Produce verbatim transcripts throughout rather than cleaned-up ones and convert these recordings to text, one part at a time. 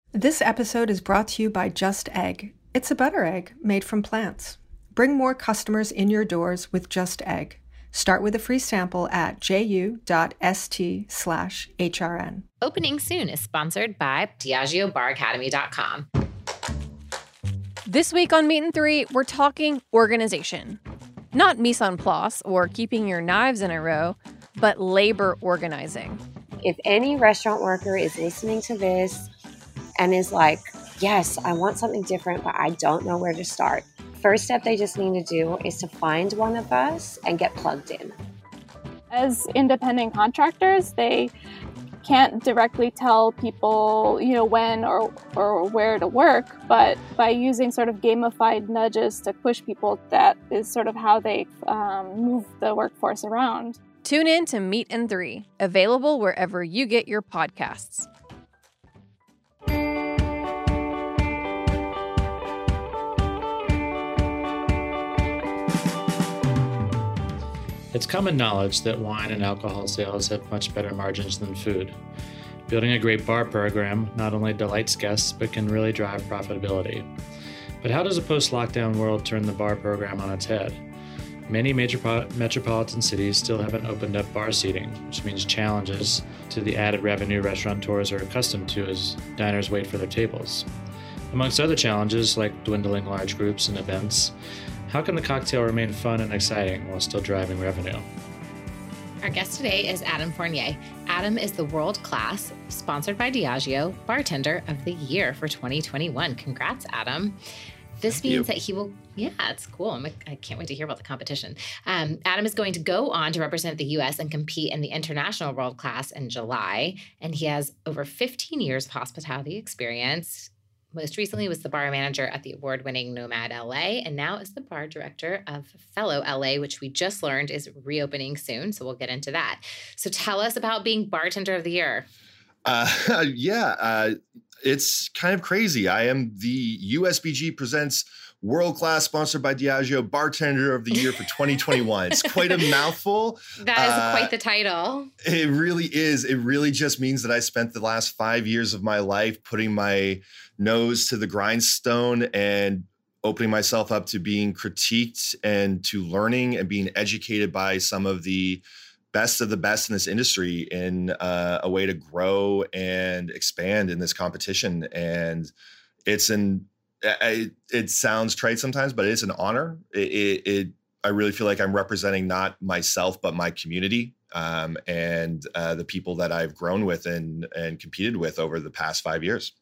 This episode is brought to you by Just Egg. It's a butter egg made from plants. Bring more customers in your doors with Just Egg. Start with a free sample at ju.st slash hrn. Opening Soon is sponsored by Diageo Bar Academy dot com. This week on Meat and Three, we're talking organization. Not mise en place or keeping your knives in a row, but labor organizing. If any restaurant worker is listening to this and is like, yes, I want something different, but I don't know where to start. First step they just need to do is to find one of us and get plugged in. As independent contractors, they can't directly tell people, you know, when or, or where to work, but by using sort of gamified nudges to push people, that is sort of how they um, move the workforce around. Tune in to Meat and Three, available wherever you get your podcasts. It's common knowledge that wine and alcohol sales have much better margins than food. Building a great bar program not only delights guests, but can really drive profitability. But how does a post-lockdown world turn the bar program on its head? Many major metropolitan cities still haven't opened up bar seating, which means challenges to the added revenue restaurateurs are accustomed to as diners wait for their tables. Amongst other challenges, like dwindling large groups and events, how can the cocktail remain fun and exciting while still driving revenue? Our guest today is Adam Fournier. Adam is the world-class, sponsored by Diageo, Bartender of the Year for twenty twenty-one. Congrats, Adam. This Thank means you. that he will, yeah, it's cool. I'm, I can't wait to hear about the competition. Um, Adam is going to go on to represent the U S and compete in the International World Class in July. And he has over fifteen years of hospitality experience. Most recently was the bar manager at the award-winning Nomad L A, and now is the bar director of Fellow L A, which we just learned is reopening soon, so we'll get into that. So tell us about being Bartender of the Year. Uh, yeah, uh, it's kind of crazy. I am the U S B G Presents World Class, sponsored by Diageo, Bartender of the Year for twenty twenty-one. It's quite a mouthful. That is uh, quite the title. It really is. It really just means that I spent the last five years of my life putting my nose to the grindstone and opening myself up to being critiqued and to learning and being educated by some of the best of the best in this industry in uh, a way to grow and expand in this competition. And it's an, it, it sounds trite sometimes, but it's an honor. It, it, it I really feel like I'm representing not myself, but my community um, and uh, the people that I've grown with and, and competed with over the past five years.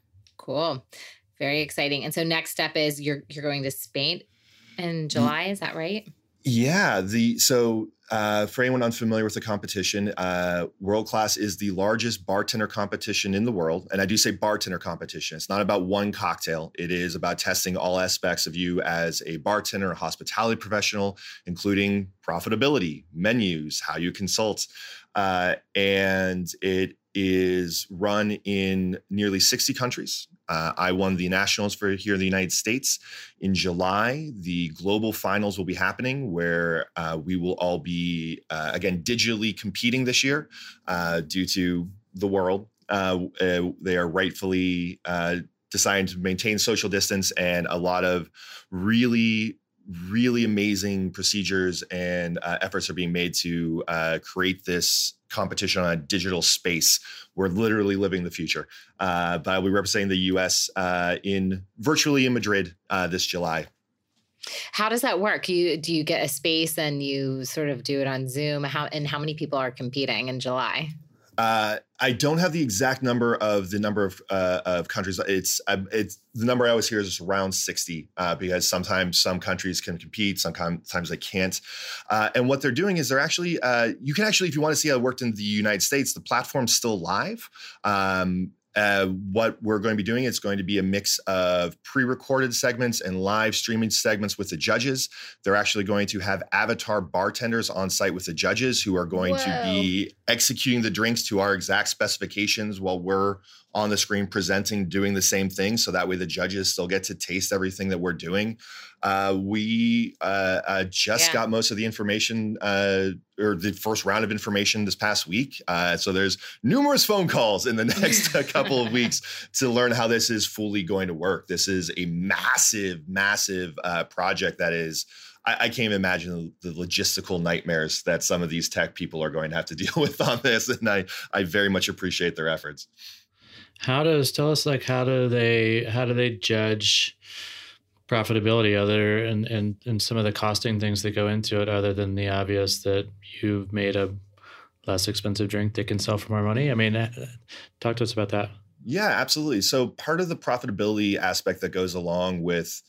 Cool. Very exciting. And so next step is you're you're going to Spain in July, is that right? Yeah. The so uh, for anyone unfamiliar with the competition, uh, World Class is the largest bartender competition in the world. And I do say bartender competition. It's not about one cocktail. It is about testing all aspects of you as a bartender, a hospitality professional, including profitability, menus, how you consult. Uh, and it is run in nearly sixty countries. Uh, I won the nationals for here in the United States. In July, the global finals will be happening where uh, we will all be, uh, again, digitally competing this year uh, due to the world. Uh, uh, they are rightfully uh, deciding to maintain social distance, and a lot of really really amazing procedures and uh, efforts are being made to uh, create this competition on a digital space. We're literally living the future. Uh, but I'll be representing the U S uh, in virtually in Madrid uh, this July. How does that work? You do you get a space and you sort of do it on Zoom? How and how many people are competing in July? Uh, I don't have the exact number of the number of uh, of countries. It's uh, it's the number I always hear is around sixty uh, because sometimes some countries can compete, sometimes they can't. Uh, and what they're doing is they're actually uh, you can actually, if you want to see how it worked in the United States, the platform's still live. Um, Uh, what we're going to be doing is going to be a mix of pre-recorded segments and live streaming segments with the judges. They're actually going to have avatar bartenders on site with the judges who are going Whoa. to be executing the drinks to our exact specifications while we're on the screen presenting, doing the same thing. So that way the judges still get to taste everything that we're doing. Uh, we uh, uh, just Yeah. got most of the information uh, or the first round of information this past week. Uh, so there's numerous phone calls in the next couple of weeks to learn how this is fully going to work. This is a massive, massive uh, project that is, I, I can't even imagine the, the logistical nightmares that some of these tech people are going to have to deal with on this. And I, I very much appreciate their efforts. How does, tell us like, how do they, how do they judge profitability other and, and, and some of the costing things that go into it, other than the obvious that you've made a less expensive drink they can sell for more money? I mean, talk to us about that. Yeah, absolutely. So part of the profitability aspect that goes along with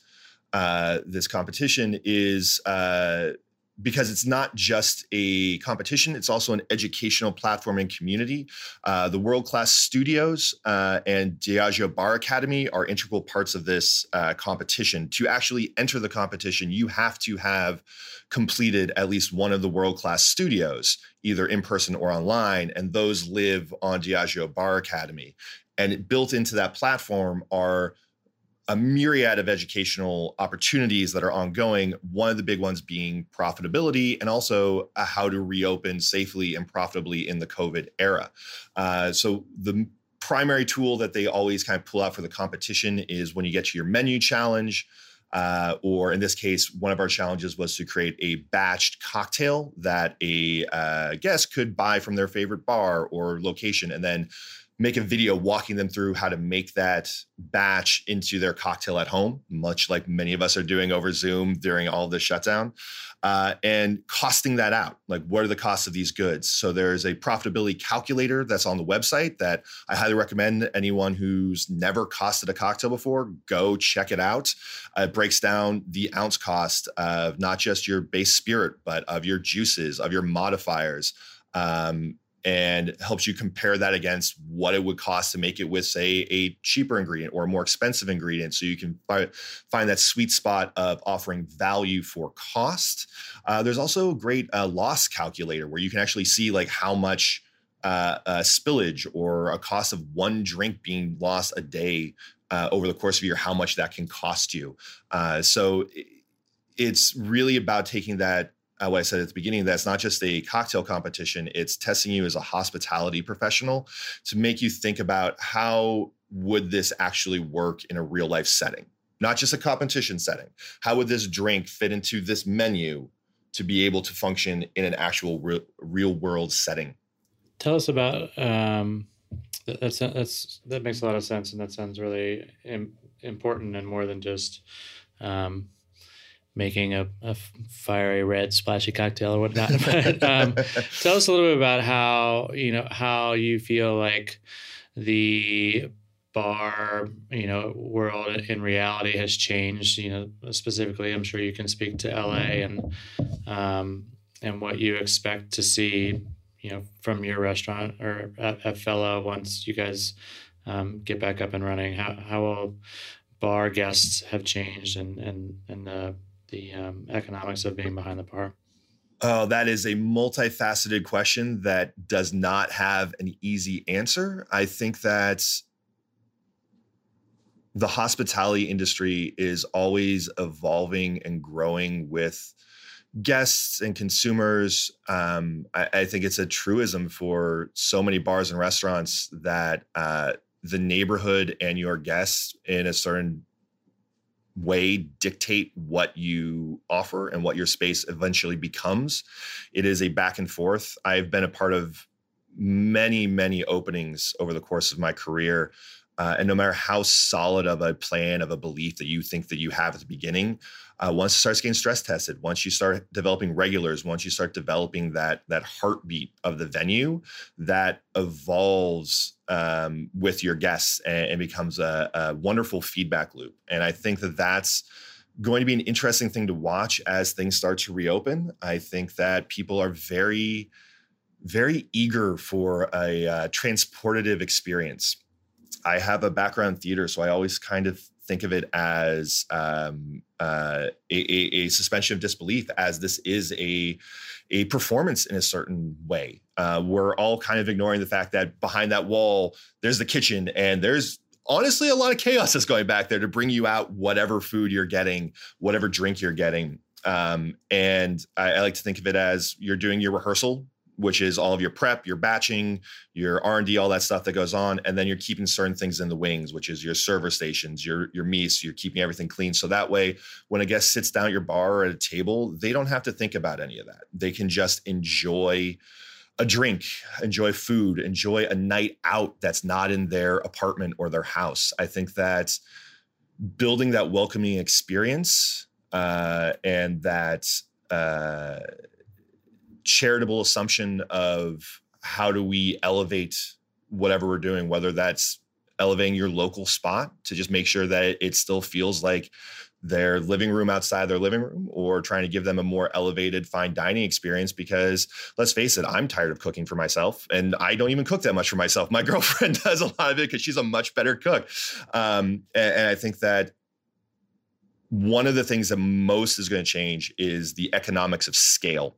uh, this competition is uh, because it's not just a competition, it's also an educational platform and community. Uh, the world-class studios uh, and Diageo Bar Academy are integral parts of this uh, competition. To actually enter the competition, you have to have completed at least one of the world-class studios, either in person or online, and those live on Diageo Bar Academy. And built into that platform are a myriad of educational opportunities that are ongoing. One of the big ones being profitability, and also uh, how to reopen safely and profitably in the COVID era. Uh, so the primary tool that they always kind of pull out for the competition is when you get to your menu challenge, uh, or in this case, one of our challenges was to create a batched cocktail that a uh, guest could buy from their favorite bar or location, and then make a video walking them through how to make that batch into their cocktail at home, much like many of us are doing over Zoom during all this shutdown, uh, and costing that out. Like, what are the costs of these goods? So there's a profitability calculator that's on the website that I highly recommend anyone who's never costed a cocktail before, go check it out. Uh, it breaks down the ounce cost of not just your base spirit, but of your juices, of your modifiers, um, and helps you compare that against what it would cost to make it with, say, a cheaper ingredient or a more expensive ingredient. So you can fi- find that sweet spot of offering value for cost. Uh, there's also a great uh, loss calculator where you can actually see like how much uh, uh, spillage or a cost of one drink being lost a day uh, over the course of a year, how much that can cost you. Uh, so it, it's really about taking that Uh, what I said at the beginning, that's not just a cocktail competition, it's testing you as a hospitality professional to make you think about how would this actually work in a real life setting, not just a competition setting. How would this drink fit into this menu to be able to function in an actual re- real world setting? Tell us about, um, that, that's, that's, that makes a lot of sense. And that sounds really im- important and more than just, um, making a, a fiery red splashy cocktail or whatnot. But, um, tell us a little bit about how, you know, how you feel like the bar, you know, world in reality has changed, you know, specifically, I'm sure you can speak to L A and, um, and what you expect to see, you know, from your restaurant or at, at Fellow once you guys, um, get back up and running. How, how will bar guests have changed and, and, and, uh, the um, economics of being behind the bar? Oh, that is a multifaceted question that does not have an easy answer. I think that the hospitality industry is always evolving and growing with guests and consumers. Um, I, I think it's a truism for so many bars and restaurants that uh, the neighborhood and your guests in a certain way dictate what you offer and what your space eventually becomes. It is a back and forth. I've been a part of many, many openings over the course of my career. Uh, and no matter how solid of a plan, of a belief that you think that you have at the beginning, uh, once it starts getting stress tested, once you start developing regulars, once you start developing that that heartbeat of the venue, that evolves um, with your guests and, and becomes a, a wonderful feedback loop. And I think that that's going to be an interesting thing to watch as things start to reopen. I think that people are very, very eager for a uh, transportative experience. I have a background in theater, so I always kind of think of it as um, uh, a, a, a suspension of disbelief, as this is a a performance in a certain way. Uh, we're all kind of ignoring the fact that behind that wall, there's the kitchen, and there's honestly a lot of chaos that's going back there to bring you out whatever food you're getting, whatever drink you're getting. Um, and I, I like to think of it as you're doing your rehearsal, which is all of your prep, your batching, your R and D, all that stuff that goes on. And then you're keeping certain things in the wings, which is your server stations, your, your meats, you're keeping everything clean. So that way, when a guest sits down at your bar or at a table, they don't have to think about any of that. They can just enjoy a drink, enjoy food, enjoy a night out that's not in their apartment or their house. I think that building that welcoming experience uh, and that uh, charitable assumption of how do we elevate whatever we're doing, whether that's elevating your local spot to just make sure that it, it still feels like their living room outside their living room, or trying to give them a more elevated fine dining experience. Because let's face it, I'm tired of cooking for myself, and I don't even cook that much for myself. My girlfriend does a lot of it because she's a much better cook. Um, and, and I think that one of the things that most is going to change is the economics of scale.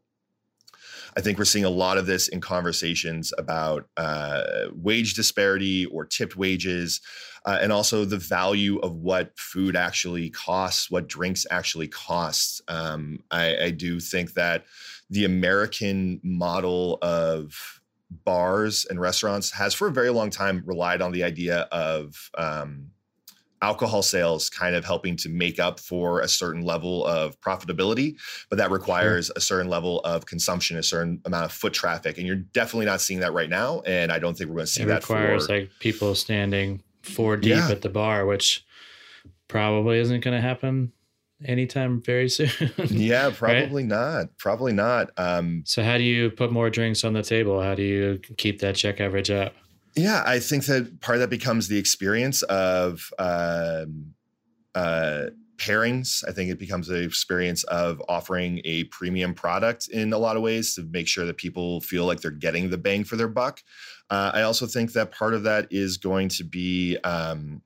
I think we're seeing a lot of this in conversations about uh, wage disparity or tipped wages, uh, and also the value of what food actually costs, what drinks actually cost. Um, I, I do think that the American model of bars and restaurants has for a very long time relied on the idea of um, alcohol sales kind of helping to make up for a certain level of profitability, but that requires sure. a certain level of consumption, a certain amount of foot traffic. And you're definitely not seeing that right now. And I don't think we're going to see it that. It requires for, like people standing four deep yeah. at the bar, which probably isn't going to happen anytime very soon. yeah, probably right? not. Probably not. Um, so how do you put more drinks on the table? How do you keep that check average up? Yeah, I think that part of that becomes the experience of um, uh, pairings. I think it becomes an experience of offering a premium product in a lot of ways to make sure that people feel like they're getting the bang for their buck. Uh, I also think that part of that is going to be um,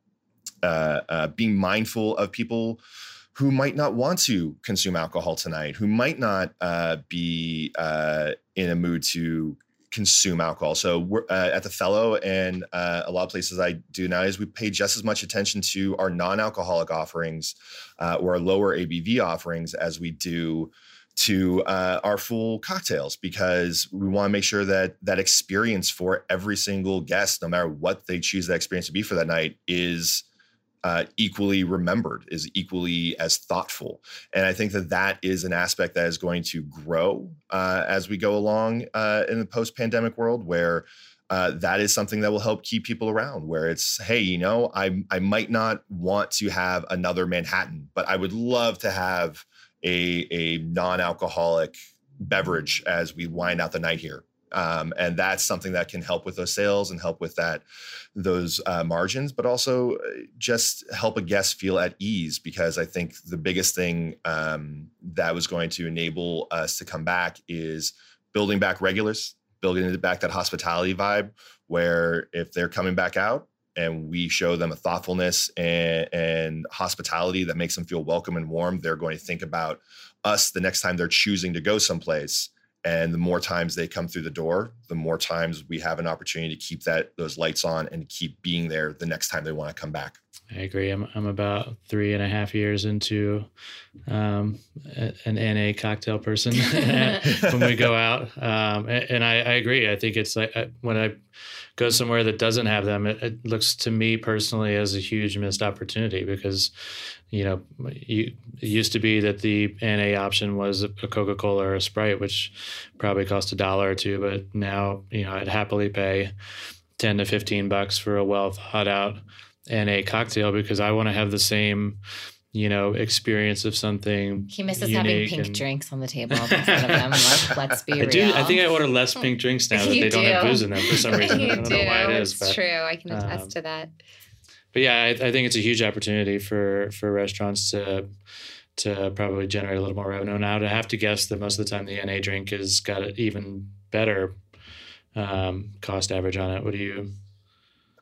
uh, uh, being mindful of people who might not want to consume alcohol tonight, who might not uh, be uh, in a mood to consume alcohol. So we're uh, at the Fellow, and uh, a lot of places I do now is we pay just as much attention to our non-alcoholic offerings uh, or our lower A B V offerings as we do to uh, our full cocktails, because we want to make sure that that experience for every single guest, no matter what they choose that experience to be for that night, is Uh, equally remembered, is equally as thoughtful. And I think that that is an aspect that is going to grow uh, as we go along uh, in the post-pandemic world, where uh, that is something that will help keep people around, where it's, hey, you know, I, I might not want to have another Manhattan, but I would love to have a, a non-alcoholic beverage as we wind out the night here. Um, and that's something that can help with those sales and help with that, those uh, margins, but also just help a guest feel at ease. Because I think the biggest thing um, that was going to enable us to come back is building back regulars, building back that hospitality vibe, where if they're coming back out and we show them a thoughtfulness and, and hospitality that makes them feel welcome and warm, they're going to think about us the next time they're choosing to go someplace. And the more times they come through the door, the more times we have an opportunity to keep that those lights on and keep being there the next time they want to come back. I agree. I'm I'm about three and a half years into um, a, an N A cocktail person when we go out, um, and, and I, I agree. I think it's like I, when I go somewhere that doesn't have them, it, it looks to me personally as a huge missed opportunity, because you know, you, it used to be that the N A option was a Coca-Cola or a Sprite, which probably cost a dollar or two. But now, you know, I'd happily pay ten to fifteen bucks for a well thought out N A cocktail, because I want to have the same, you know, experience of something. He misses having pink and... drinks drinks on the table in front of them. Let's, let's be I real. do. I think I order less pink drinks now that they do. don't have booze in them for some reason. You I don't do. know why it is. It's but, true. I can attest um, to that. But yeah, I, I think it's a huge opportunity for, for restaurants to to probably generate a little more revenue. Now, to have to guess that most of the time the N A drink has got an even better um, cost average on it. What do you?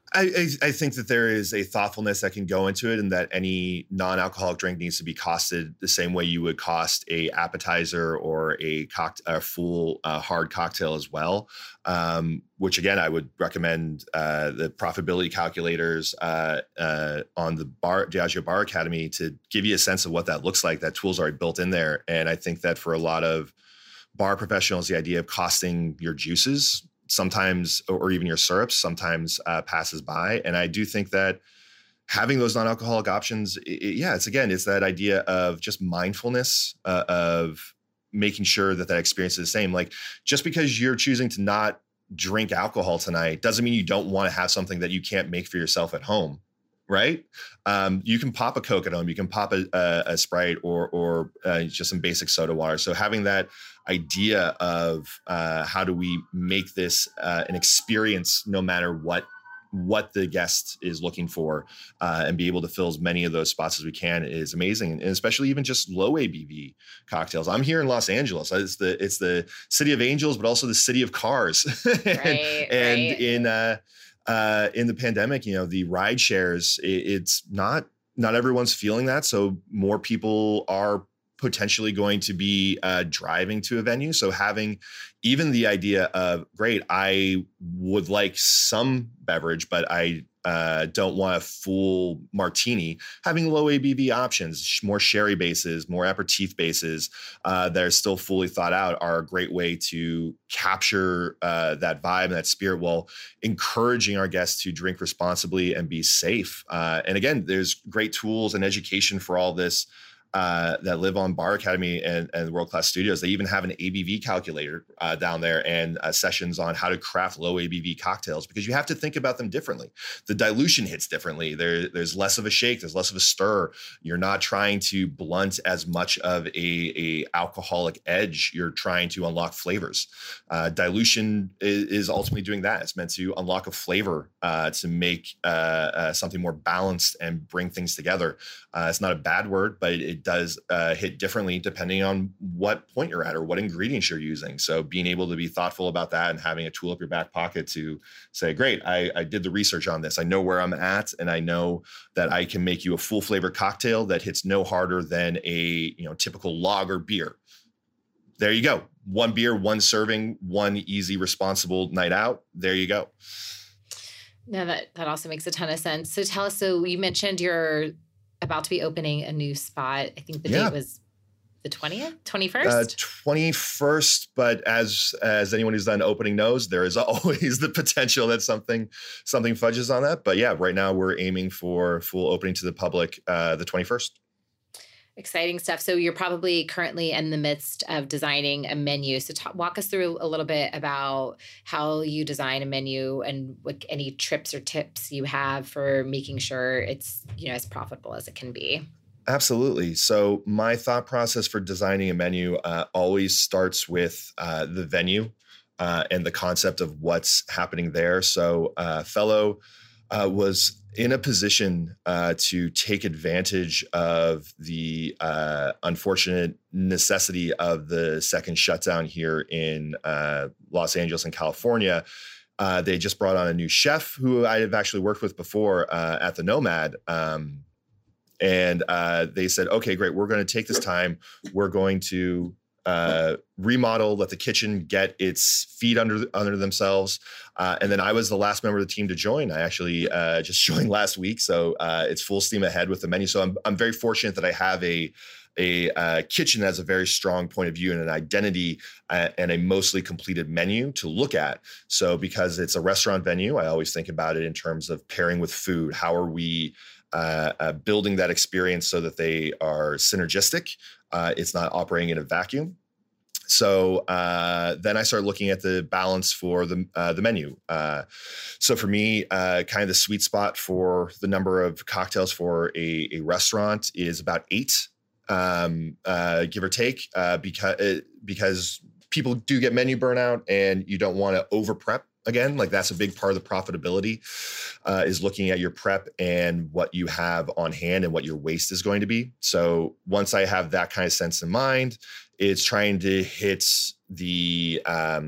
I, I, I think that there is a thoughtfulness that can go into it, and that any non-alcoholic drink needs to be costed the same way you would cost a appetizer or a, cocktail, a full uh, hard cocktail as well. Um, which again, I would recommend uh, the profitability calculators uh, uh, on the bar, Diageo Bar Academy to give you a sense of what that looks like. That tool's already built in there, and I think that for a lot of bar professionals, the idea of costing your juices sometimes, or even your syrups, sometimes uh, passes by. And I do think that having those non-alcoholic options, it, yeah, it's again, it's that idea of just mindfulness uh, of making sure that that experience is the same. Like, just because you're choosing to not drink alcohol tonight doesn't mean you don't want to have something that you can't make for yourself at home. Right? Um, you can pop a Coke at home. You can pop a, a, a Sprite or or uh, just some basic soda water. So having that idea of uh, how do we make this uh, an experience, no matter what what the guest is looking for, uh, and be able to fill as many of those spots as we can, is amazing. And especially even just low A B V cocktails. I'm here in Los Angeles. It's the it's the city of angels, but also the city of cars. and right, and right. in uh, Uh, in the pandemic, you know, the ride shares, it, it's not, not everyone's feeling that. So more people are potentially going to be uh, driving to a venue. So having even the idea of, great, I would like some beverage, but I uh, don't want a full martini, having low A B V options, more sherry bases, more aperitif bases uh, that are still fully thought out are a great way to capture uh, that vibe and that spirit, while encouraging our guests to drink responsibly and be safe. Uh, and again, there's great tools and education for all this Uh, that live on Bar Academy and, and World Class Studios. They even have an A B V calculator uh, down there, and uh, sessions on how to craft low A B V cocktails, because you have to think about them differently. The dilution hits differently. There, there's less of a shake. There's less of a stir. You're not trying to blunt as much of a, a alcoholic edge. You're trying to unlock flavors. Uh, dilution is, is ultimately doing that. It's meant to unlock a flavor uh, to make uh, uh, something more balanced and bring things together. Uh, it's not a bad word, but it does uh, hit differently depending on what point you're at or what ingredients you're using. So being able to be thoughtful about that and having a tool up your back pocket to say, great, I, I did the research on this. I know where I'm at, and I know that I can make you a full flavor cocktail that hits no harder than a, you know, typical lager beer. There you go. One beer, one serving, one easy, responsible night out. There you go. No, that, that also makes a ton of sense. So tell us, so you mentioned you're about to be opening a new spot. I think the yeah. date was the twentieth, twenty-first? Uh, twenty-first, but as as anyone who's done opening knows, there is always the potential that something something fudges on that. But yeah, right now we're aiming for full opening to the public uh, the twenty-first. Exciting stuff. So you're probably currently in the midst of designing a menu. So talk, walk us through a little bit about how you design a menu and what any trips or tips you have for making sure it's, you know, as profitable as it can be. Absolutely. So my thought process for designing a menu uh, always starts with uh, the venue uh, and the concept of what's happening there. So uh, Fellow uh, was in a position uh, to take advantage of the uh, unfortunate necessity of the second shutdown here in uh, Los Angeles and California. Uh, they just brought on a new chef who I have actually worked with before uh, at the Nomad. Um, and uh, they said, okay, great. We're going to take this time. We're going to uh, remodel, let the kitchen get its feet under under themselves. Uh, and then I was the last member of the team to join. I actually uh, just joined last week. So uh, it's full steam ahead with the menu. So I'm I'm very fortunate that I have a a uh, kitchen that has a very strong point of view and an identity uh, and a mostly completed menu to look at. So because it's a restaurant venue, I always think about it in terms of pairing with food. How are we uh, uh, building that experience so that they are synergistic? Uh, it's not operating in a vacuum. So uh, then I started looking at the balance for the uh, the menu. Uh, so for me, uh, kind of the sweet spot for the number of cocktails for a, a restaurant is about eight, um, uh, give or take, uh, because because people do get menu burnout, and you don't want to over prep. Again, like that's a big part of the profitability uh, is looking at your prep and what you have on hand and what your waste is going to be. So once I have that kind of sense in mind, it's trying to hit the um,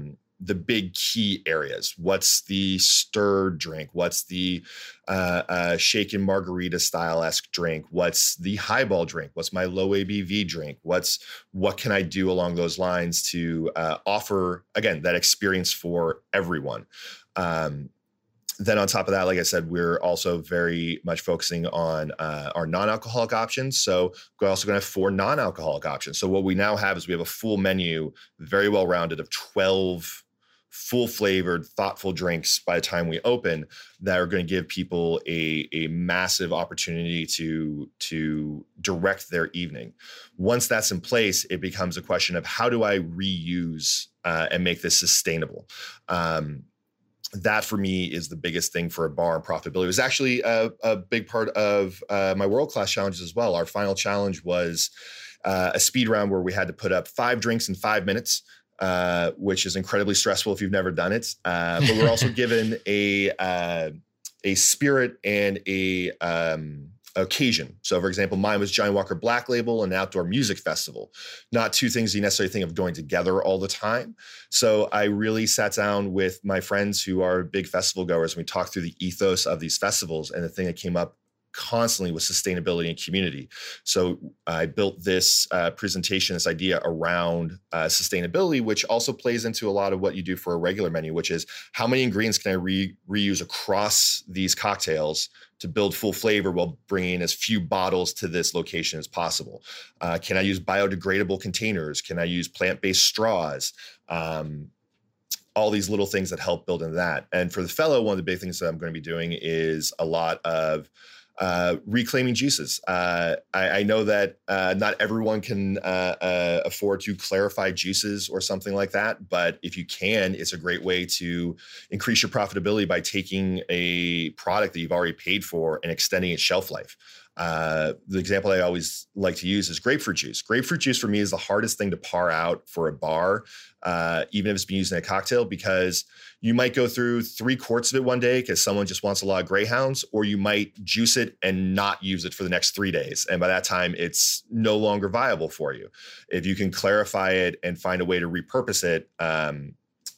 the big key areas. What's the stirred drink? What's the uh, uh, shaken margarita style-esque drink? What's the highball drink? What's my low A B V drink? What's what can I do along those lines to uh, offer, again, that experience for everyone? Um, Then on top of that, like I said, we're also very much focusing on uh, our non-alcoholic options. So we're also going to have four non-alcoholic options. So what we now have is we have a full menu, very well-rounded, of twelve full-flavored, thoughtful drinks by the time we open that are going to give people a, a massive opportunity to, to direct their evening. Once that's in place, it becomes a question of how do I reuse uh, and make this sustainable? Um, That for me is the biggest thing for a bar and profitability. It was actually a, a big part of uh, my World Class challenges as well. Our final challenge was uh, a speed round where we had to put up five drinks in five minutes, uh, which is incredibly stressful if you've never done it. Uh, but we're also given a uh, a spirit and a um, occasion. So for example, mine was Johnny Walker Black Label, an outdoor music festival, not two things you necessarily think of going together all the time. So I really sat down with my friends who are big festival goers, and we talked through the ethos of these festivals. And the thing that came up constantly was sustainability and community. So I built this uh, presentation, this idea around uh, sustainability, which also plays into a lot of what you do for a regular menu, which is how many ingredients can I re- reuse across these cocktails to build full flavor while bringing as few bottles to this location as possible? Uh, can I use biodegradable containers? Can I use plant-based straws? Um, all these little things that help build into that. And for the fellow, one of the big things that I'm going to be doing is a lot of Uh, reclaiming juices. Uh, I, I know that uh, not everyone can uh, uh, afford to clarify juices or something like that, but if you can, it's a great way to increase your profitability by taking a product that you've already paid for and extending its shelf life. Uh, the example I always like to use is grapefruit juice. Grapefruit juice for me is the hardest thing to par out for a bar, uh, even if it's been used in a cocktail, because you might go through three quarts of it one day because someone just wants a lot of Greyhounds, or you might juice it and not use it for the next three days. And by that time, it's no longer viable for you. If you can clarify it and find a way to repurpose it, um,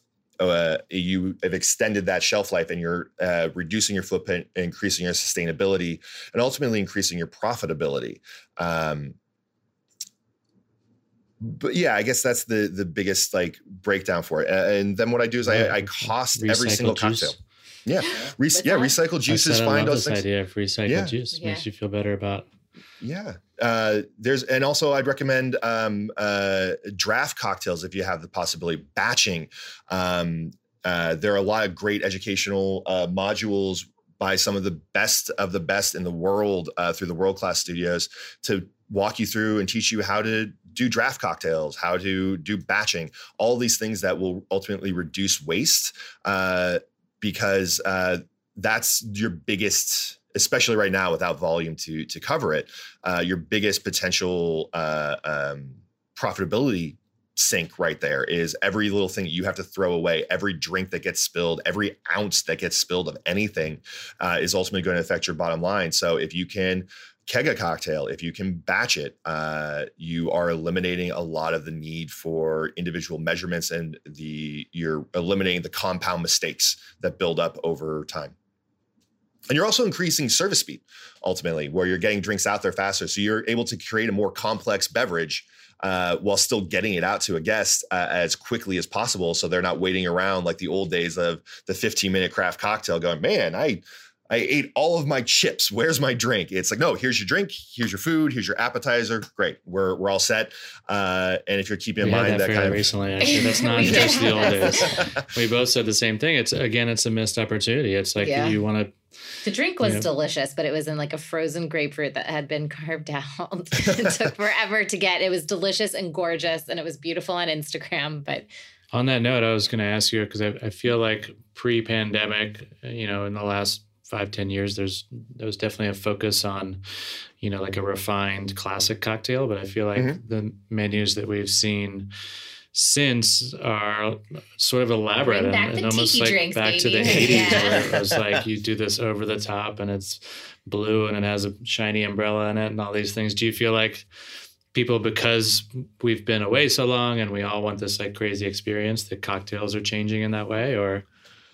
Uh, you have extended that shelf life, and you're uh, reducing your footprint, increasing your sustainability, and ultimately increasing your profitability. Um, but yeah, I guess that's the the biggest like breakdown for it. Uh, and then what I do is I, I cost Recycle every single juice. cocktail. Yeah, Re- yeah, recycled juice is I fine. love Those this things. idea of recycled Yeah. juice. Yeah. Makes you feel better about. Yeah. Uh, there's, and also I'd recommend um, uh, draft cocktails if you have the possibility. Batching. Um, uh, there are a lot of great educational uh, modules by some of the best of the best in the world uh, through the World Class Studios to walk you through and teach you how to do draft cocktails, how to do batching, all these things that will ultimately reduce waste uh, because uh, that's your biggest, especially right now without volume to to cover it, uh, your biggest potential uh, um, profitability sink right there is every little thing you have to throw away, every drink that gets spilled, every ounce that gets spilled of anything uh, is ultimately going to affect your bottom line. So if you can keg a cocktail, if you can batch it, uh, you are eliminating a lot of the need for individual measurements, and the you're eliminating the compound mistakes that build up over time. And you're also increasing service speed, ultimately, where you're getting drinks out there faster. So you're able to create a more complex beverage uh, while still getting it out to a guest uh, as quickly as possible. So they're not waiting around like the old days of the fifteen minute craft cocktail going, man, I I ate all of my chips. Where's my drink? It's like, no, here's your drink. Here's your food. Here's your appetizer. Great. We're we're all set. Uh, and if you're keeping in we mind had that, that kind kind of of recently, actually, that's not just the old days. We both said the same thing. It's again, it's a missed opportunity. It's like Yeah. you want to. The drink was Yeah. delicious, but it was in like a frozen grapefruit that had been carved out. It took forever to get. It was delicious and gorgeous, and it was beautiful on Instagram. But On that note, I was going to ask you because I, I feel like pre-pandemic, you know, in the last five, ten years, there's there was definitely a focus on, you know, like a refined classic cocktail. But I feel like Mhm. the menus that we've seen since are sort of elaborate Bring back and, the and almost tiki like drinks, back to the baby. eighties Yeah. where it was like you do this over the top and it's blue and it has a shiny umbrella in it and all these things. Do you feel like people, because we've been away so long and we all want this like crazy experience, the cocktails are changing in that way? Or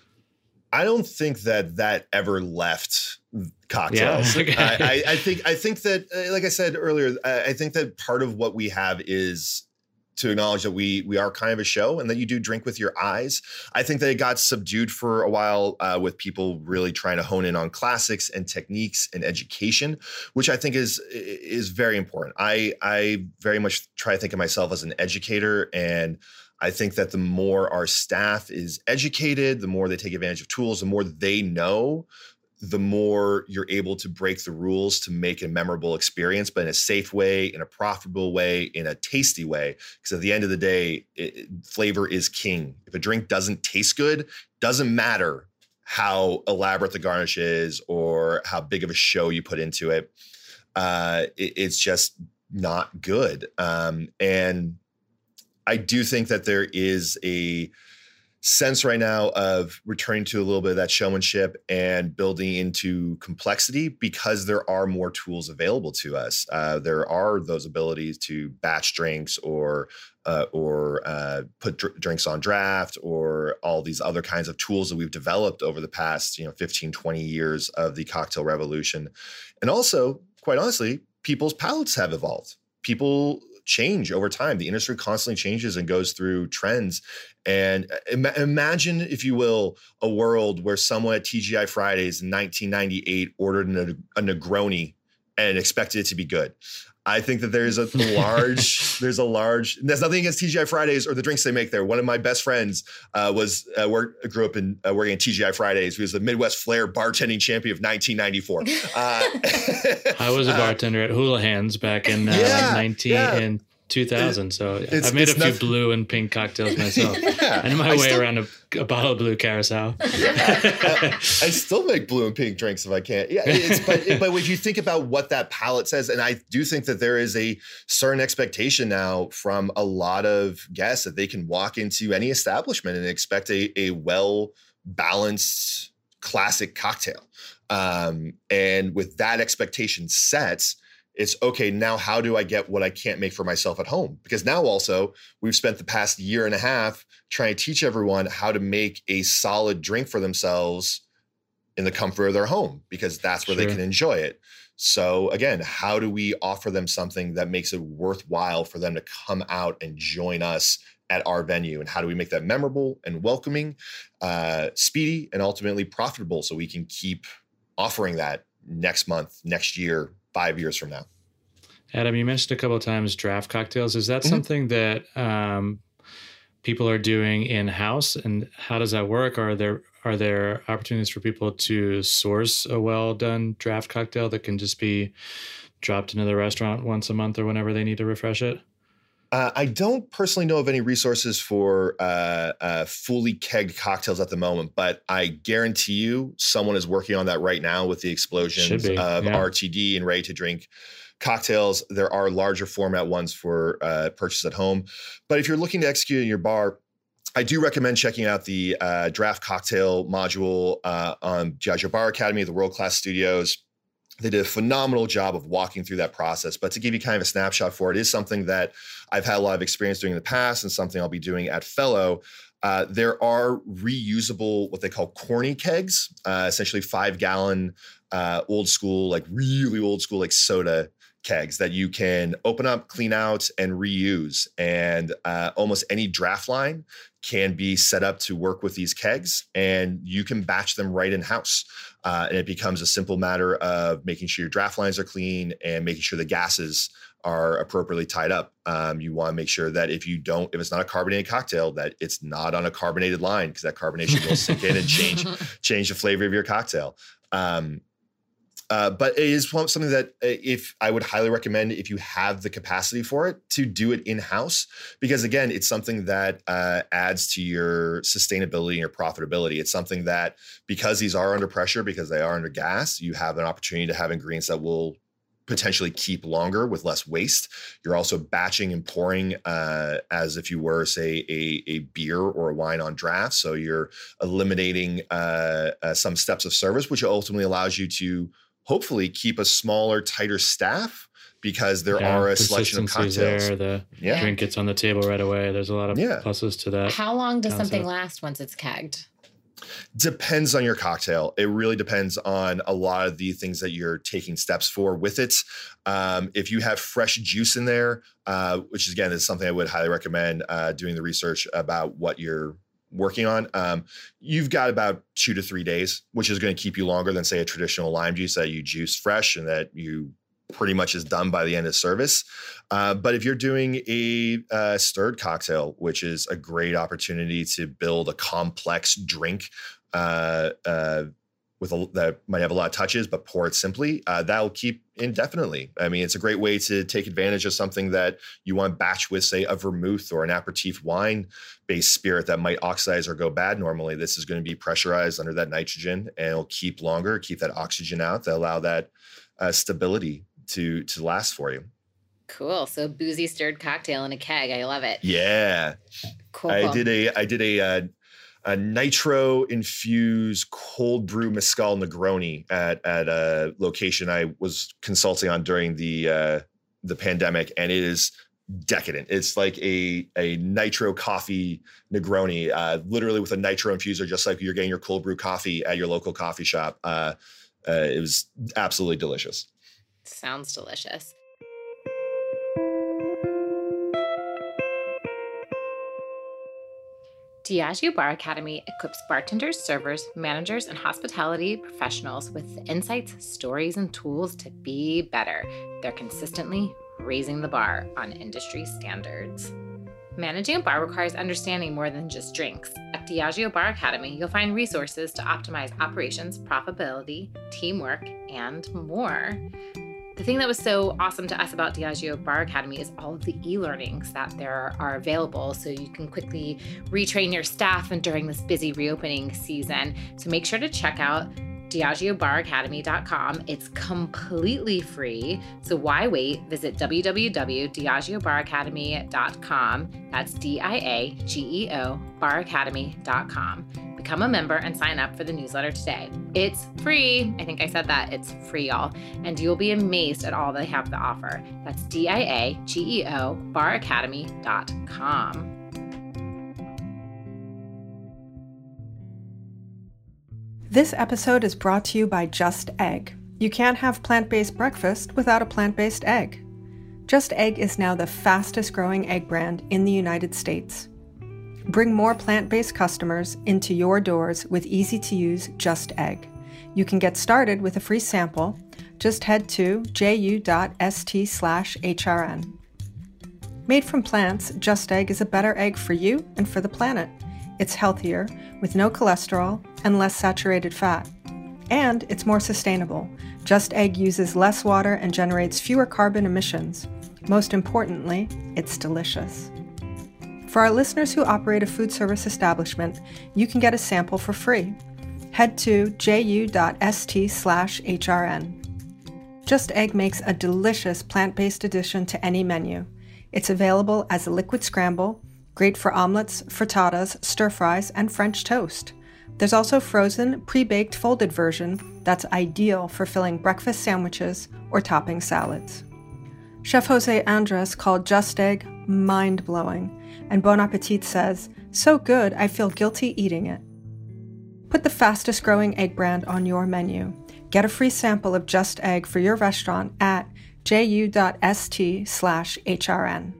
I don't think that that ever left cocktails. Yeah, okay. I, I, I think I think that, uh, like I said earlier, I, I think that part of what we have is to acknowledge that we we are kind of a show and that you do drink with your eyes. I think that it got subdued for a while uh, with people really trying to hone in on classics and techniques and education, which I think is is very important. I I very much try to think of myself as an educator, and I think that the more our staff is educated, the more they take advantage of tools, the more they know, the more you're able to break the rules to make a memorable experience, but in a safe way, in a profitable way, in a tasty way. Because at the end of the day, it, flavor is king. If a drink doesn't taste good, doesn't matter how elaborate the garnish is or how big of a show you put into it. Uh, it it's just not good. Um, and I do think that there is a sense right now of returning to a little bit of that showmanship and building into complexity because there are more tools available to us. Uh, there are those abilities to batch drinks or uh, or uh, put dr- drinks on draft or all these other kinds of tools that we've developed over the past, you know, fifteen, twenty years of the cocktail revolution. And also, quite honestly, people's palates have evolved. People change over time. The industry constantly changes and goes through trends. And Im- imagine, if you will, a world where someone at T G I Fridays in nineteen ninety-eight ordered a, a Negroni and expected it to be good. I think that there's a large, there's a large, there's nothing against T G I Fridays or the drinks they make there. One of my best friends uh, was, uh, work, grew up in uh, working at T G I Fridays. He was the Midwest Flair bartending champion of nineteen ninety-four. Uh, I was a bartender uh, at Houlihan's back in uh, yeah, nineteen yeah. in two thousand. So It's- I've made a it's few nothing- blue and pink cocktails myself. Yeah. I know my I way still- around a, a bottle of blue Curacao. I, I still make blue and pink drinks if I can. Yeah, it's, but but if you think about what that palette says, and I do think that there is a certain expectation now from a lot of guests that they can walk into any establishment and expect a, a well balanced classic cocktail. Um, and with that expectation set, it's okay, now how do I get what I can't make for myself at home? Because now also we've spent the past year and a half trying to teach everyone how to make a solid drink for themselves in the comfort of their home, because that's where Sure. they can enjoy it. So again, how do we offer them something that makes it worthwhile for them to come out and join us at our venue? And how do we make that memorable and welcoming, uh, speedy, and ultimately profitable so we can keep offering that next month, next year, five years from now? Adam, you mentioned a couple of times draft cocktails. Is that Mhm. something that um, people are doing in-house? And how does that work? Are there are there opportunities for people to source a well-done draft cocktail that can just be dropped into the restaurant once a month or whenever they need to refresh it? Uh, I don't personally know of any resources for uh, uh, fully kegged cocktails at the moment, but I guarantee you someone is working on that right now with the explosions Should be, of yeah. R T D and ready-to-drink cocktails. There are larger format ones for uh, purchase at home. But if you're looking to execute in your bar, I do recommend checking out the uh, draft cocktail module uh, on Diageo Bar Academy, the World Class Studios. They did a phenomenal job of walking through that process. But to give you kind of a snapshot for it, it is something that I've had a lot of experience doing in the past and something I'll be doing at Fellow. Uh, there are reusable, what they call corny kegs, uh, essentially five gallon, uh, old school, like really old school, like soda kegs that you can open up, clean out, and reuse. And uh, almost any draft line can be set up to work with these kegs, and you can batch them right in house. Uh, and it becomes a simple matter of making sure your draft lines are clean and making sure the gases are appropriately tied up. Um, you want to make sure that if you don't, if it's not a carbonated cocktail, that it's not on a carbonated line, because that carbonation will sink in and change change the flavor of your cocktail. Um, Uh, but it is something that if I would highly recommend, if you have the capacity for it, to do it in-house, because again, it's something that uh, adds to your sustainability and your profitability. It's something that, because these are under pressure, because they are under gas, you have an opportunity to have ingredients that will potentially keep longer with less waste. You're also batching and pouring uh, as if you were, say, a, a beer or a wine on draft. So you're eliminating uh, uh, some steps of service, which ultimately allows you to hopefully keep a smaller, tighter staff because there Yeah, are a selection of cocktails. There, the yeah. drink gets on the table right away. There's a lot of yeah. pluses to that. How long does concept. something last once it's kegged? Depends on your cocktail. It really depends on a lot of the things that you're taking steps for with it. Um, if you have fresh juice in there, uh, which is, again, is something I would highly recommend uh, doing the research about what you're working on. Um, you've got about two to three days, which is going to keep you longer than, say, a traditional lime juice that you juice fresh and that you pretty much is done by the end of service. Uh, but if you're doing a uh, stirred cocktail, which is a great opportunity to build a complex drink uh, uh, with a, that might have a lot of touches, but pour it simply, uh, that'll keep indefinitely. I mean, it's a great way to take advantage of something that you want to batch with, say, a vermouth or an aperitif wine-based spirit that might oxidize or go bad normally. This is going to be pressurized under that nitrogen, and it'll keep longer, keep that oxygen out, to allow that uh, stability to to last for you. Cool. So boozy stirred cocktail in a keg. I love it. Yeah. Cool. I cool. did a I did a uh, a nitro infused cold brew mezcal Negroni at at a location I was consulting on during the uh, the pandemic, and it is decadent. It's like a a nitro coffee Negroni, uh, literally with a nitro infuser, just like you're getting your cold brew coffee at your local coffee shop. Uh, uh, it was absolutely delicious. Sounds delicious. Diageo Bar Academy equips bartenders, servers, managers, and hospitality professionals with the insights, stories, and tools to be better. They're consistently raising the bar on industry standards. Managing a bar requires understanding more than just drinks. At Diageo Bar Academy, you'll find resources to optimize operations, profitability, teamwork, and more. The thing that was so awesome to us about Diageo Bar Academy is all of the e-learnings that there are available, so you can quickly retrain your staff and during this busy reopening season. So make sure to check out Diageo Bar Academy dot com. It's completely free, so why wait? Visit w w w dot diageo bar academy dot com. That's D I A G E O Bar Academy dot com. Become a member and sign up for the newsletter today. It's free. I think I said that. It's free, y'all. And you'll be amazed at all they have to offer. That's D I A G E O Bar Academy dot com. This episode is brought to you by Just Egg. You can't have plant-based breakfast without a plant-based egg. Just Egg is now the fastest growing egg brand in the United States. Bring more plant-based customers into your doors with easy-to-use Just Egg. You can get started with a free sample. Just head to ju.st slash hrn. Made from plants, Just Egg is a better egg for you and for the planet. It's healthier, with no cholesterol and less saturated fat. And it's more sustainable. Just Egg uses less water and generates fewer carbon emissions. Most importantly, it's delicious. For our listeners who operate a food service establishment, you can get a sample for free. Head to ju.st slash hrn. Just Egg makes a delicious plant-based addition to any menu. It's available as a liquid scramble, great for omelets, frittatas, stir-fries, and French toast. There's also frozen, pre-baked folded version that's ideal for filling breakfast sandwiches or topping salads. Chef Jose Andres called Just Egg mind-blowing, and Bon Appetit says, "So good, I feel guilty eating it." Put the fastest growing egg brand on your menu. Get a free sample of Just Egg for your restaurant at ju.st slash hrn.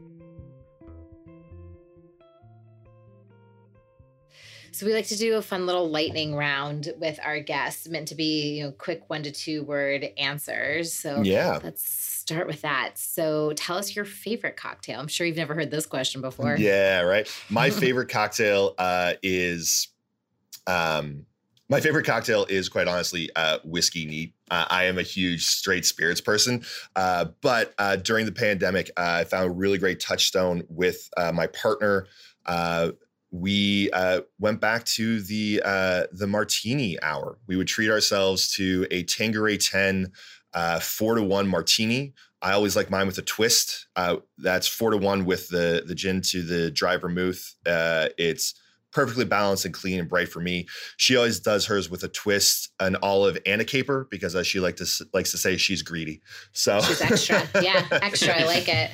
So we like to do a fun little lightning round with our guests, meant to be, you know, quick one to two word answers. So yeah. Let's start with that. So tell us your favorite cocktail. I'm sure you've never heard this question before. Yeah, right. My favorite cocktail uh, is, um, my favorite cocktail is quite honestly uh, whiskey neat. Uh, I am a huge straight spirits person, uh, but uh, during the pandemic, uh, I found a really great touchstone with uh, my partner. Uh, we uh, went back to the uh, the martini hour. We would treat ourselves to a Tanqueray ten uh, four to one martini. I always like mine with a twist. Uh, that's four to one with the the gin to the dry vermouth. Uh, it's perfectly balanced and clean and bright for me. She always does hers with a twist, an olive, and a caper because, as she like to likes to say, she's greedy. So she's extra. Yeah, extra. I like it.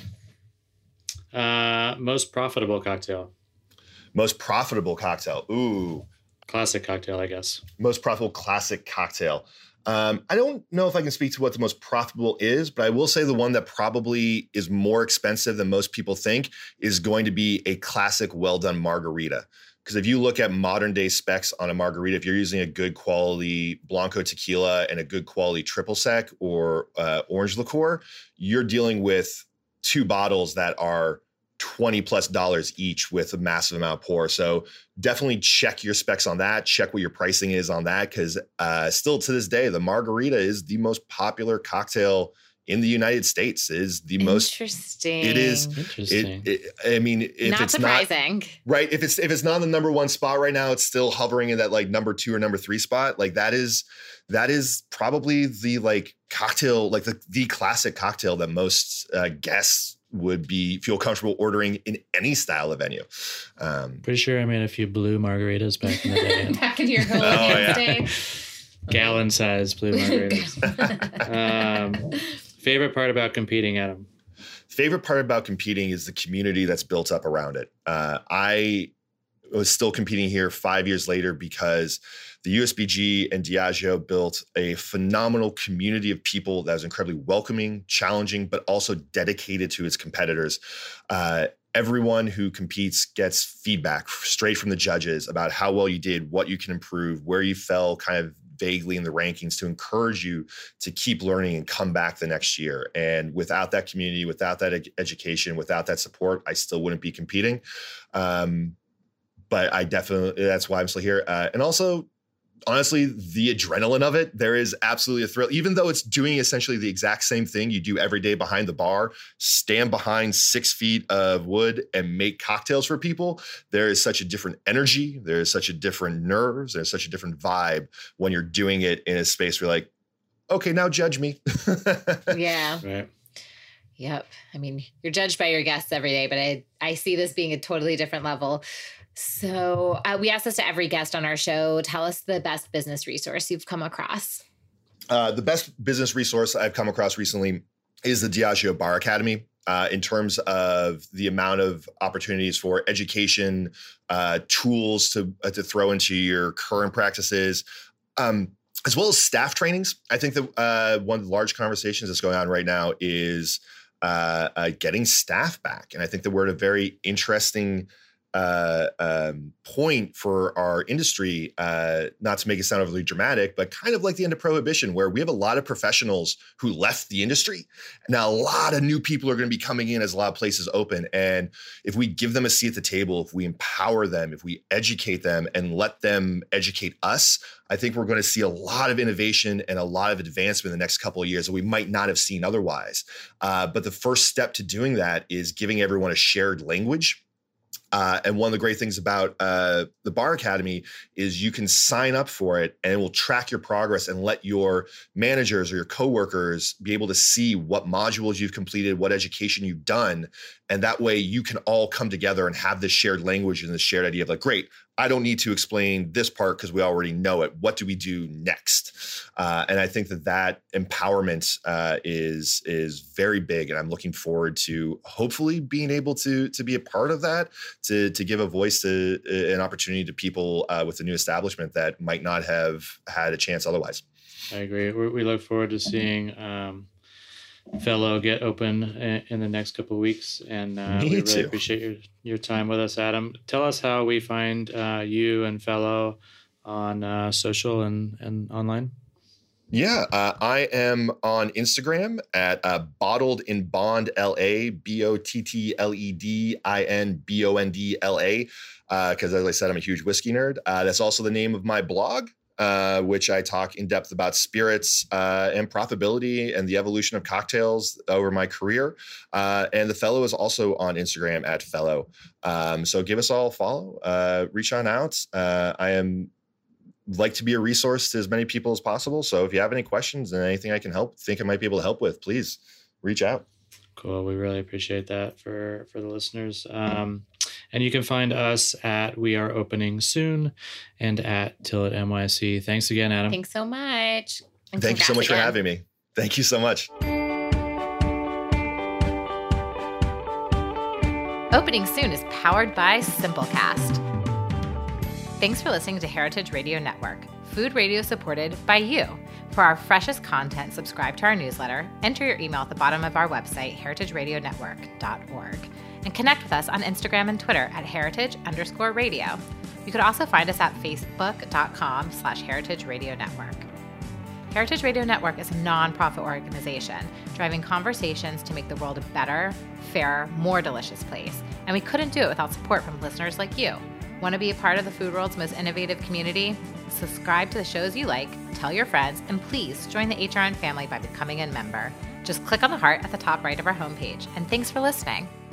Uh, most profitable cocktail. Most profitable cocktail. Ooh. Classic cocktail, I guess. Most profitable classic cocktail. Um, I don't know if I can speak to what the most profitable is, but I will say the one that probably is more expensive than most people think is going to be a classic well-done margarita. Because if you look at modern day specs on a margarita, if you're using a good quality Blanco tequila and a good quality triple sec or uh, orange liqueur, you're dealing with two bottles that are twenty plus dollars each with a massive amount of pour. So definitely check your specs on that. Check what your pricing is on that. Cause uh, still to this day, the margarita is the most popular cocktail in the United States. It is the most interesting. It is interesting. It, it, I mean, if not it's surprising, not, right? If it's if it's not the number one spot right now, it's still hovering in that like number two or number three spot. Like that is that is probably the like cocktail, like the the classic cocktail that most uh, guests would be feel comfortable ordering in any style of venue. Um, Pretty sure I made a few blue margaritas back in the day. Back in your whole Oh, yeah. day. Gallon size blue margaritas. um, favorite part about competing, Adam? Favorite part about competing is the community that's built up around it. Uh, I was still competing here five years later because the U S B G and Diageo built a phenomenal community of people that was incredibly welcoming, challenging, but also dedicated to its competitors. Uh, everyone who competes gets feedback straight from the judges about how well you did, what you can improve, where you fell kind of vaguely in the rankings to encourage you to keep learning and come back the next year. And without that community, without that ed- education, without that support, I still wouldn't be competing. Um, but I definitely, that's why I'm still here. Uh, and also, honestly, the adrenaline of it, there is absolutely a thrill, even though it's doing essentially the exact same thing you do every day behind the bar, stand behind six feet of wood and make cocktails for people. There is such a different energy. There is such a different nerves. There's such a different vibe when you're doing it in a space where you're like, okay, now judge me. Yeah. Right. Yep. I mean, you're judged by your guests every day, but I, I see this being a totally different level. So uh, we ask this to every guest on our show. Tell us the best business resource you've come across. Uh, the best business resource I've come across recently is the Diageo Bar Academy. Uh, in terms of the amount of opportunities for education, uh, tools to uh, to throw into your current practices, um, as well as staff trainings. I think that uh, one of the large conversations that's going on right now is uh, uh, getting staff back. And I think that we're at a very interesting uh, um, point for our industry, uh, not to make it sound overly dramatic, but kind of like the end of Prohibition, where we have a lot of professionals who left the industry. Now, a lot of new people are going to be coming in as a lot of places open. And if we give them a seat at the table, if we empower them, if we educate them and let them educate us, I think we're going to see a lot of innovation and a lot of advancement in the next couple of years that we might not have seen otherwise. Uh, but the first step to doing that is giving everyone a shared language. Uh, and one of the great things about uh, the Bar Academy is you can sign up for it and it will track your progress and let your managers or your coworkers be able to see what modules you've completed, what education you've done. And that way you can all come together and have this shared language and this shared idea of like, great, I don't need to explain this part because we already know it. What do we do next? Uh, and I think that that empowerment uh, is is very big, and I'm looking forward to hopefully being able to to be a part of that, to to give a voice to uh, an opportunity to people uh, with the new establishment that might not have had a chance otherwise. I agree. We, we look forward to seeing um, Fellow get open in, in the next couple of weeks, and uh, we really too. appreciate your your time with us, Adam. Tell us how we find uh, you and Fellow on uh, social and, and online. Yeah, uh, I am on Instagram at uh, Bottled in Bond L A, B O T T L E D I N B O N D L A, because uh, as I said, I'm a huge whiskey nerd. Uh, that's also the name of my blog, uh, which I talk in depth about spirits uh, and profitability and the evolution of cocktails over my career. Uh, and the Fellow is also on Instagram at Fellow. Um, so give us all a follow, uh, reach on out. Uh, I am like to be a resource to as many people as possible. So if you have any questions and anything I can help, think I might be able to help with, please reach out. Cool. We really appreciate that for, for the listeners. Um, And you can find us at We Are Opening Soon and at Till at N Y C. Thanks again, Adam. Thanks so much. And Thank you so much again. for having me. Thank you so much. Opening Soon is powered by Simplecast. Thanks for listening to Heritage Radio Network, food radio supported by you. For our freshest content, subscribe to our newsletter, enter your email at the bottom of our website, heritage radio network dot org, and connect with us on Instagram and Twitter at heritage underscore radio. You could also find us at facebook.com slash heritage radio network. Heritage Radio Network is a nonprofit organization driving conversations to make the world a better, fairer, more delicious place. And we couldn't do it without support from listeners like you. Want to be a part of the food world's most innovative community? Subscribe to the shows you like, tell your friends, and please join the H R N family by becoming a member. Just click on the heart at the top right of our homepage. And thanks for listening.